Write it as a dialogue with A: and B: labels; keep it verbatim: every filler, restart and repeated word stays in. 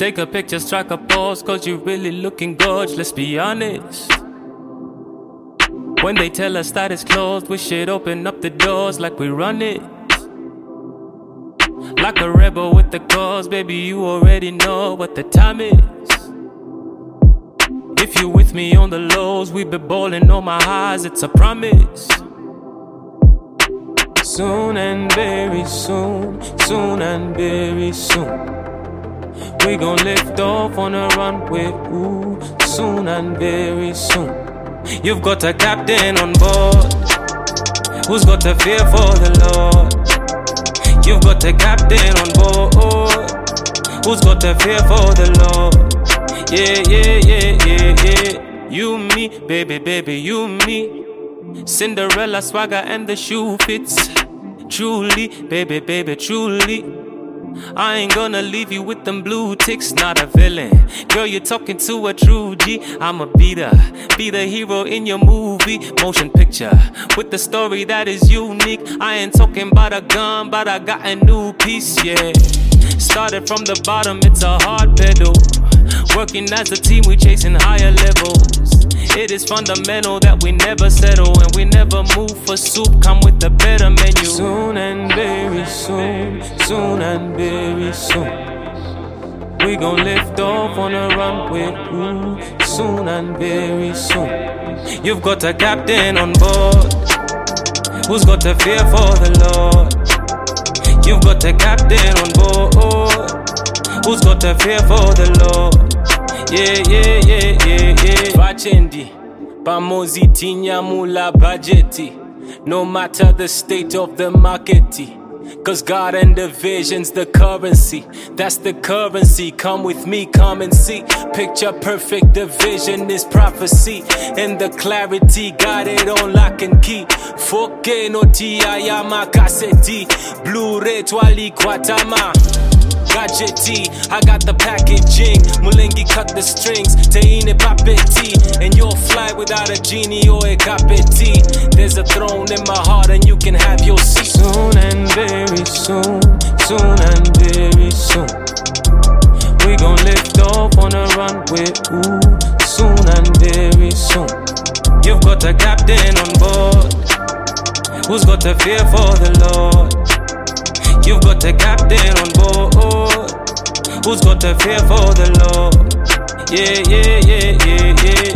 A: Take a picture, strike a pose, cause you really looking gorgeous, let's be honest. When they tell us that it's closed, we should open up the doors like we run it. Like a rebel with the cause, baby, you already know what the time is. If you with me on the lows, we be ballin' on my highs, it's a promise. Soon and very soon, soon and very soon, we gon' lift off on a runway, ooh, soon and very soon. You've got a captain on board who's got a fear for the Lord. You've got a captain on board who's got a fear for the Lord. Yeah, yeah, yeah, yeah, yeah. You, me, baby, baby, you, me. Cinderella swagger and the shoe fits. Truly, baby, baby, truly. I ain't gonna leave you with them blue ticks, not a villain. Girl, you're talking to a true G. I'ma be the, be the hero in your movie. Motion picture, with the story that is unique. I ain't talking about a gun, but I got a new piece, yeah. Started from the bottom, it's a hard pedal. Working as a team, we chasing higher levels. It is fundamental that we never settle, and we never move for soup, come with a better menu. Soon and very soon, soon and very soon, we gon' lift off on a runway, ooh, soon and very soon. You've got a captain on board who's got a fear for the Lord. You've got a captain on board who's got a fear for the Lord. Yeah, yeah, yeah, yeah, yeah. Vachendi, pamozi tinyamula budgeti. No matter the state of the market, cause God and the vision's the currency. That's the currency, come with me, come and see. Picture perfect, the vision is prophecy. And the clarity, got it on lock and key. four K no tiyama kaseti. Blu-ray twali kwatama. Gadgety, I got the packaging. Mulengi cut the strings, Teine papeti. And you'll fly without a genie or a kapeti. There's a throne in my heart and you can have your seat. Soon and very soon, soon and very soon, we gon' lift off on a runway, ooh, soon and very soon. You've got a captain on board who's got a fear for the Lord. You've got a captain on board who's got a fear for the Lord. Yeah, yeah, yeah, yeah, yeah.